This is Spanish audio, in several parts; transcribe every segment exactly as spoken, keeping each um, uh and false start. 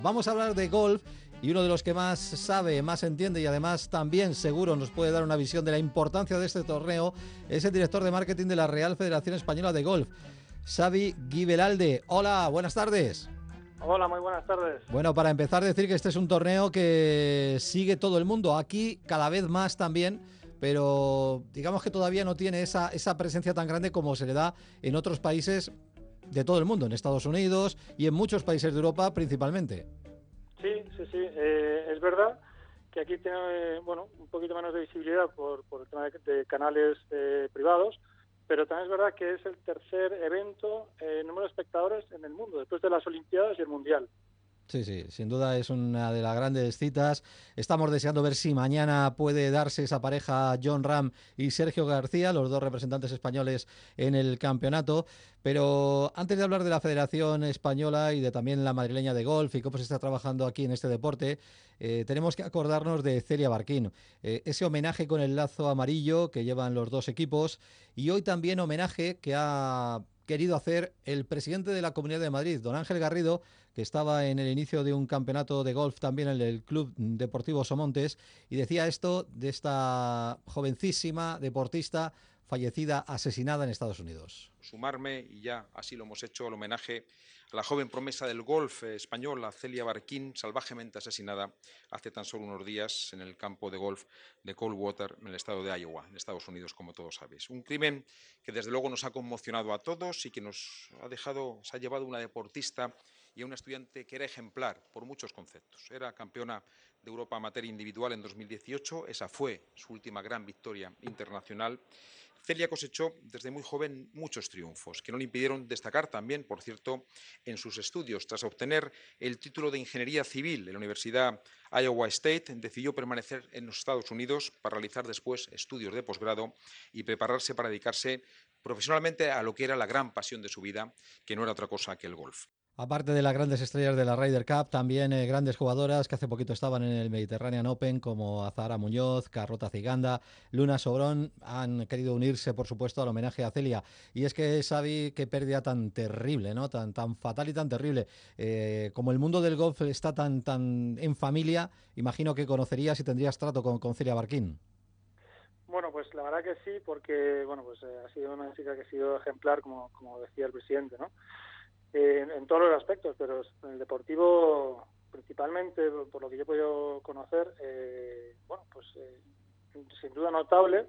Vamos a hablar de golf y uno de los que más sabe, más entiende y además también seguro nos puede dar una visión de la importancia de este torneo es el director de marketing de la Real Federación Española de Golf, Xavi Guibelalde. Hola, buenas tardes. Hola, muy buenas tardes. Bueno, para empezar, decir que este es un torneo que sigue todo el mundo, aquí cada vez más también, pero digamos que todavía no tiene esa, esa presencia tan grande como se le da en otros países de todo el mundo, en Estados Unidos y en muchos países de Europa principalmente. Sí, sí, sí, eh, es verdad que aquí tiene eh, bueno, un poquito menos de visibilidad por, por el tema de, de canales eh, privados, pero también es verdad que es el tercer evento en número de espectadores en el mundo, después de las Olimpiadas y el Mundial. Sí, sí, sin duda es una de las grandes citas. Estamos deseando ver si mañana puede darse esa pareja Jon Rahm y Sergio García, los dos representantes españoles en el campeonato. Pero antes de hablar de la Federación Española y de también la madrileña de golf y cómo se está trabajando aquí en este deporte, eh, tenemos que acordarnos de Celia Barquín. Eh, ese homenaje con el lazo amarillo que llevan los dos equipos y hoy también homenaje que ha querido hacer el presidente de la Comunidad de Madrid, don Ángel Garrido, que estaba en el inicio de un campeonato de golf también en el Club Deportivo Somontes, y decía esto de esta jovencísima deportista fallecida, asesinada en Estados Unidos. Sumarme, y ya así lo hemos hecho, al homenaje a la joven promesa del golf español, a Celia Barquín, salvajemente asesinada hace tan solo unos días en el campo de golf de Coldwater, en el estado de Iowa, en Estados Unidos, como todos sabéis. Un crimen que desde luego nos ha conmocionado a todos y que nos ha dejado, se ha llevado una deportista y a una estudiante que era ejemplar por muchos conceptos. Era campeona de Europa amateur individual en dos mil dieciocho, esa fue su última gran victoria internacional. Celia cosechó desde muy joven muchos triunfos, que no le impidieron destacar también, por cierto, en sus estudios. Tras obtener el título de Ingeniería Civil en la Universidad Iowa State, decidió permanecer en los Estados Unidos para realizar después estudios de posgrado y prepararse para dedicarse profesionalmente a lo que era la gran pasión de su vida, que no era otra cosa que el golf. Aparte de las grandes estrellas de la Ryder Cup, también eh, grandes jugadoras que hace poquito estaban en el Mediterranean Open, como Azahara Muñoz, Carlota Ciganda, Luna Sobrón, han querido unirse, por supuesto, al homenaje a Celia. Y es que, Xavi, qué pérdida tan terrible, ¿no? Tan, tan fatal y tan terrible. Eh, como el mundo del golf está tan, tan en familia, imagino que conocerías y tendrías trato con, con Celia Barquín. Bueno, pues la verdad que sí, porque bueno, pues eh, ha sido una chica que ha sido ejemplar, como, como decía el presidente, ¿no? Eh, en, en todos los aspectos, pero en el deportivo principalmente, por lo que yo he podido conocer, eh, bueno, pues eh, sin duda notable,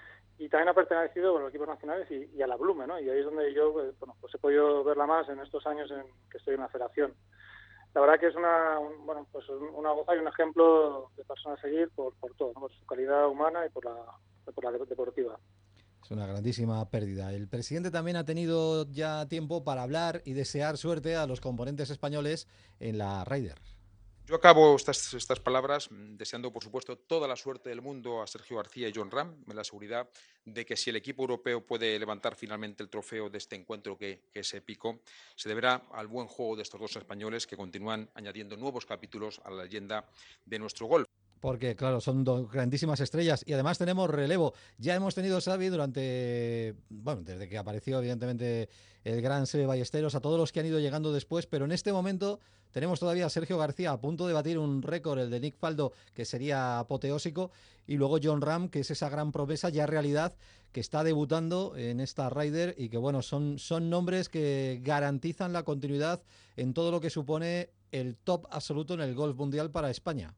y también ha pertenecido bueno, a los equipos nacionales y, y a la Blume, ¿no? Y ahí es donde yo bueno, pues he podido verla más en estos años en que estoy en la federación. La verdad que es una un, bueno pues una goza y un ejemplo de persona a seguir por, por todo, ¿no? Por su calidad humana y por la, por la deportiva. Es una grandísima pérdida. El presidente también ha tenido ya tiempo para hablar y desear suerte a los componentes españoles en la Ryder. Yo acabo estas, estas palabras deseando, por supuesto, toda la suerte del mundo a Sergio García y Jon Rahm, en la seguridad de que si el equipo europeo puede levantar finalmente el trofeo de este encuentro que, que es épico, se deberá al buen juego de estos dos españoles que continúan añadiendo nuevos capítulos a la leyenda de nuestro golf. Porque, claro, son dos grandísimas estrellas y además tenemos relevo. Ya hemos tenido, Xavi, durante, bueno, desde que apareció, evidentemente, el gran Seve Ballesteros, a todos los que han ido llegando después, pero en este momento tenemos todavía a Sergio García a punto de batir un récord, el de Nick Faldo, que sería apoteósico, y luego Jon Rahm, que es esa gran promesa ya realidad, que está debutando en esta Ryder y que, bueno, son, son nombres que garantizan la continuidad en todo lo que supone el top absoluto en el golf mundial para España.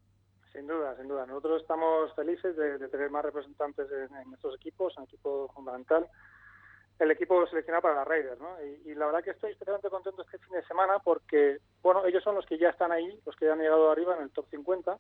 Sin duda, sin duda. Nosotros estamos felices de, de tener más representantes en, en nuestros equipos, en el equipo fundamental, el equipo seleccionado para la Ryder, ¿no? Y, y la verdad que estoy especialmente contento este fin de semana porque, bueno, ellos son los que ya están ahí, los que ya han llegado arriba en el top cincuenta,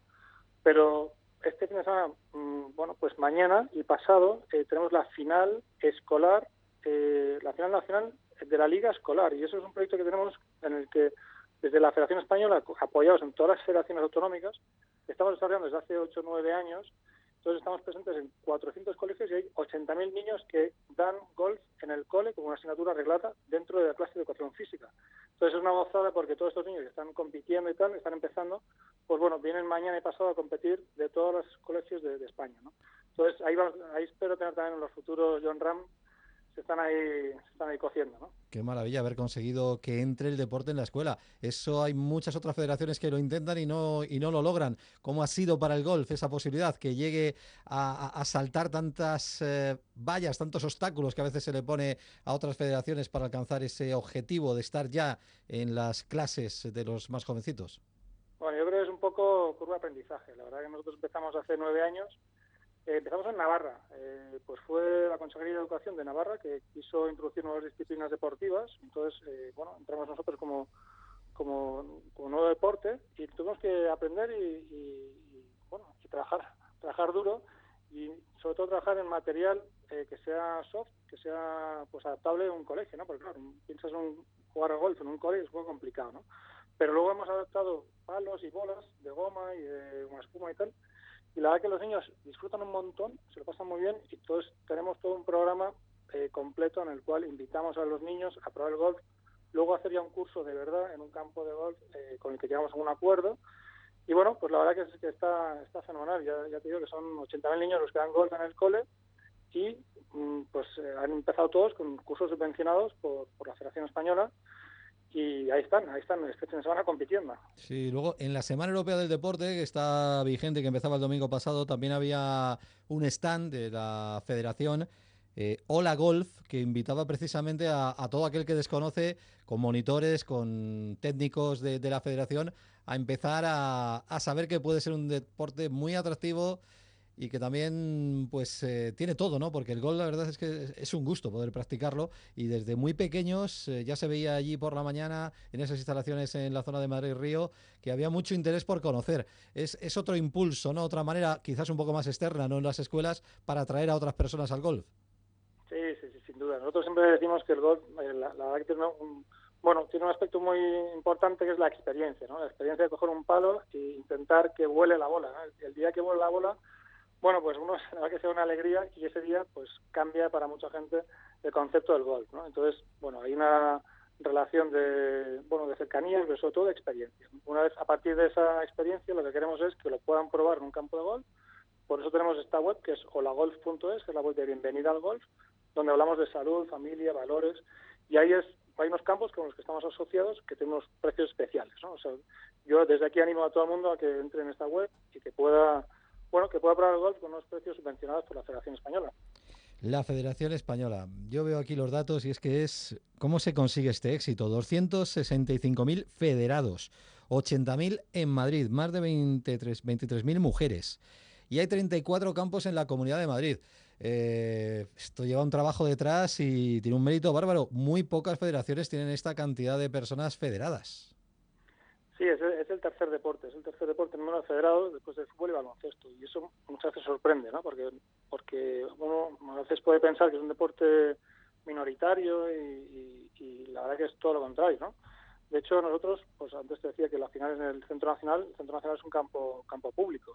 pero este fin de semana, mmm, bueno, pues mañana y pasado eh, tenemos la final escolar, eh, la final nacional de la Liga Escolar, y eso es un proyecto que tenemos en el que desde la Federación Española, apoyados en todas las federaciones autonómicas, estamos desarrollando desde hace ocho o nueve años. Entonces estamos presentes en cuatrocientos colegios y hay ochenta mil niños que dan golf en el cole como una asignatura reglada dentro de la clase de educación física. Entonces es una gozada porque todos estos niños que están compitiendo y tal, están empezando, pues bueno, vienen mañana y pasado a competir de todos los colegios de, de España, ¿no? Entonces ahí, va, ahí espero tener también en los futuros Jon Rahm, se están ahí, se están ahí cociendo, ¿no? Qué maravilla haber conseguido que entre el deporte en la escuela. Eso hay muchas otras federaciones que lo intentan y no y no lo logran. ¿Cómo ha sido para el golf esa posibilidad? Que llegue a, a, a saltar tantas eh, vallas, tantos obstáculos que a veces se le pone a otras federaciones para alcanzar ese objetivo de estar ya en las clases de los más jovencitos. Bueno, yo creo que es un poco curva de aprendizaje. La verdad que nosotros empezamos hace nueve años. Eh, empezamos en Navarra, eh, pues fue la Consejería de Educación de Navarra que quiso introducir nuevas disciplinas deportivas, entonces, eh, bueno, entramos nosotros como, como, como nuevo deporte y tuvimos que aprender y, y, y bueno, y trabajar, trabajar duro y sobre todo trabajar en material eh, que sea soft, que sea pues adaptable a un colegio, ¿no? Porque claro, piensas un, jugar al golf en un colegio es un poco complicado, ¿no? Pero luego hemos adaptado palos y bolas de goma y de una espuma y tal. Y la verdad que los niños disfrutan un montón, se lo pasan muy bien y todos tenemos todo un programa eh, completo en el cual invitamos a los niños a probar el golf, luego hacer ya un curso de verdad en un campo de golf eh, con el que llegamos a un acuerdo. Y bueno, pues la verdad que, es, que está, está fenomenal. Ya, ya te digo que son ochenta mil niños los que dan golf en el cole y mm, pues eh, han empezado todos con cursos subvencionados por, por la Federación Española. Y ahí están, ahí están, este fin de semana compitiendo. Sí, luego en la Semana Europea del Deporte, que está vigente, que empezaba el domingo pasado, también había un stand de la Federación eh, Hola Golf, que invitaba precisamente a, a todo aquel que desconoce, con monitores, con técnicos de, de la Federación, a empezar a, a saber que puede ser un deporte muy atractivo y que también pues eh, tiene todo, ¿no? Porque el golf la verdad es que es un gusto poder practicarlo y desde muy pequeños eh, ya se veía allí por la mañana en esas instalaciones en la zona de Madrid-Río que había mucho interés por conocer. Es, es otro impulso, ¿no? Otra manera quizás un poco más externa, ¿no? En las escuelas para atraer a otras personas al golf. Sí, sí, sí, sin duda. Nosotros siempre decimos que el golf, eh, la, la verdad que tiene un, bueno, tiene un aspecto muy importante que es la experiencia, ¿no? La experiencia de coger un palo e intentar que vuele la bola, ¿no? El, el día que vuele la bola, bueno, pues uno la verdad que sea una alegría y ese día pues cambia para mucha gente el concepto del golf, ¿no? Entonces, bueno, hay una relación de, bueno, de cercanía, pero sobre todo de experiencia. Una vez a partir de esa experiencia lo que queremos es que lo puedan probar en un campo de golf. Por eso tenemos esta web que es holagolf punto es, que es la web de bienvenida al golf, donde hablamos de salud, familia, valores, y ahí es hay unos campos con los que estamos asociados que tienen unos precios especiales, ¿no? O sea, yo desde aquí animo a todo el mundo a que entre en esta web y que pueda bueno, que pueda probar el golf con unos precios subvencionados por la Federación Española. La Federación Española. Yo veo aquí los datos y es que es... ¿Cómo se consigue este éxito? doscientos sesenta y cinco mil federados, ochenta mil en Madrid, más de veintitrés mil mujeres. Y hay treinta y cuatro campos en la Comunidad de Madrid. Eh, esto lleva un trabajo detrás y tiene un mérito bárbaro. Muy pocas federaciones tienen esta cantidad de personas federadas. Sí, es el, es el tercer deporte, es el tercer deporte en número de federados después del fútbol y baloncesto. Y eso muchas veces sorprende, ¿no? Porque, porque uno a veces puede pensar que es un deporte minoritario y, y, y la verdad que es todo lo contrario, ¿no? De hecho, nosotros, pues antes te decía que la final en el Centro Nacional, el Centro Nacional es un campo campo público.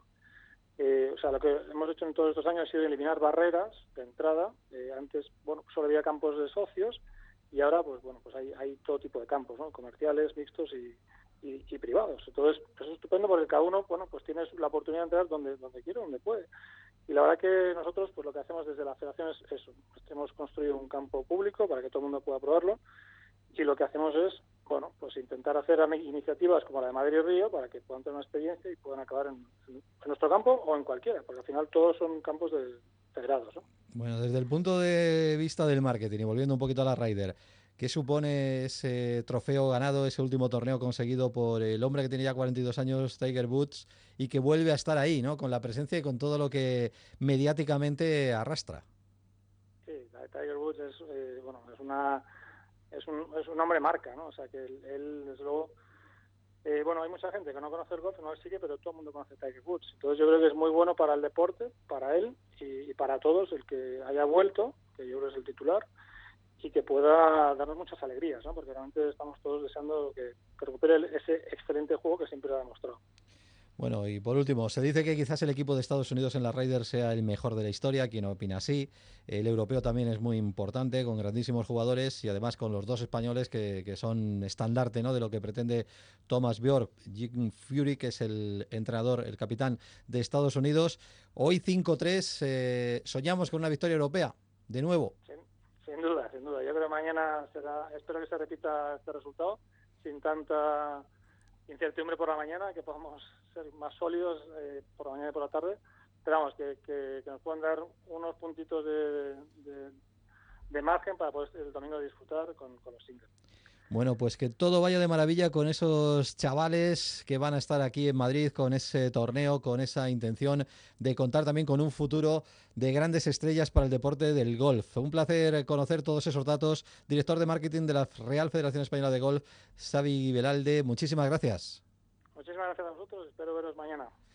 Eh, o sea, lo que hemos hecho en todos estos años ha sido eliminar barreras de entrada. Eh, antes, bueno, solo había campos de socios y ahora, pues bueno, pues hay, hay todo tipo de campos, ¿no? Comerciales, mixtos y Y, y privados. Entonces, eso es estupendo porque cada uno, bueno, pues tienes la oportunidad de entrar donde donde quiere, donde puede. Y la verdad que nosotros, pues lo que hacemos desde la Federación es eso. Pues hemos construido un campo público para que todo el mundo pueda probarlo y lo que hacemos es, bueno, pues intentar hacer iniciativas como la de Madrid y Río para que puedan tener una experiencia y puedan acabar en, en nuestro campo o en cualquiera, porque al final todos son campos de federados, ¿no? Bueno, desde el punto de vista del marketing y volviendo un poquito a la Ryder, ¿qué supone ese trofeo ganado, ese último torneo conseguido por el hombre que tiene ya cuarenta y dos años, Tiger Woods, y que vuelve a estar ahí, ¿no? Con la presencia y con todo lo que mediáticamente arrastra? Sí, Tiger Woods es, eh, bueno, es una es un, es un hombre marca, ¿no? O sea que él, él desde luego, eh, bueno, hay mucha gente que no conoce el golf, no lo sigue, pero todo el mundo conoce a Tiger Woods. Entonces yo creo que es muy bueno para el deporte, para él y, y para todos el que haya vuelto, que yo creo que es el titular, y que pueda darnos muchas alegrías, ¿no? Porque realmente estamos todos deseando que, que recupere el, ese excelente juego que siempre ha demostrado. Bueno, y por último, se dice que quizás el equipo de Estados Unidos en la Ryder sea el mejor de la historia. ¿Quién opina así? El europeo también es muy importante, con grandísimos jugadores y además con los dos españoles que, que son estandarte, ¿no?, de lo que pretende Thomas Bjork. Jim Furyk, que es el entrenador, el capitán de Estados Unidos. Hoy cinco tres, eh, soñamos con una victoria europea, de nuevo. Sin, sin duda. de mañana será, espero que se repita este resultado, sin tanta incertidumbre por la mañana, que podamos ser más sólidos eh, por la mañana y por la tarde. Pero vamos, que, que, que nos puedan dar unos puntitos de, de, de margen para poder el domingo disfrutar con, con los singles. Bueno, pues que todo vaya de maravilla con esos chavales que van a estar aquí en Madrid con ese torneo, con esa intención de contar también con un futuro de grandes estrellas para el deporte del golf. Un placer conocer todos esos datos. Director de marketing de la Real Federación Española de Golf, Xavi Velalde, muchísimas gracias. Muchísimas gracias a vosotros, espero veros mañana.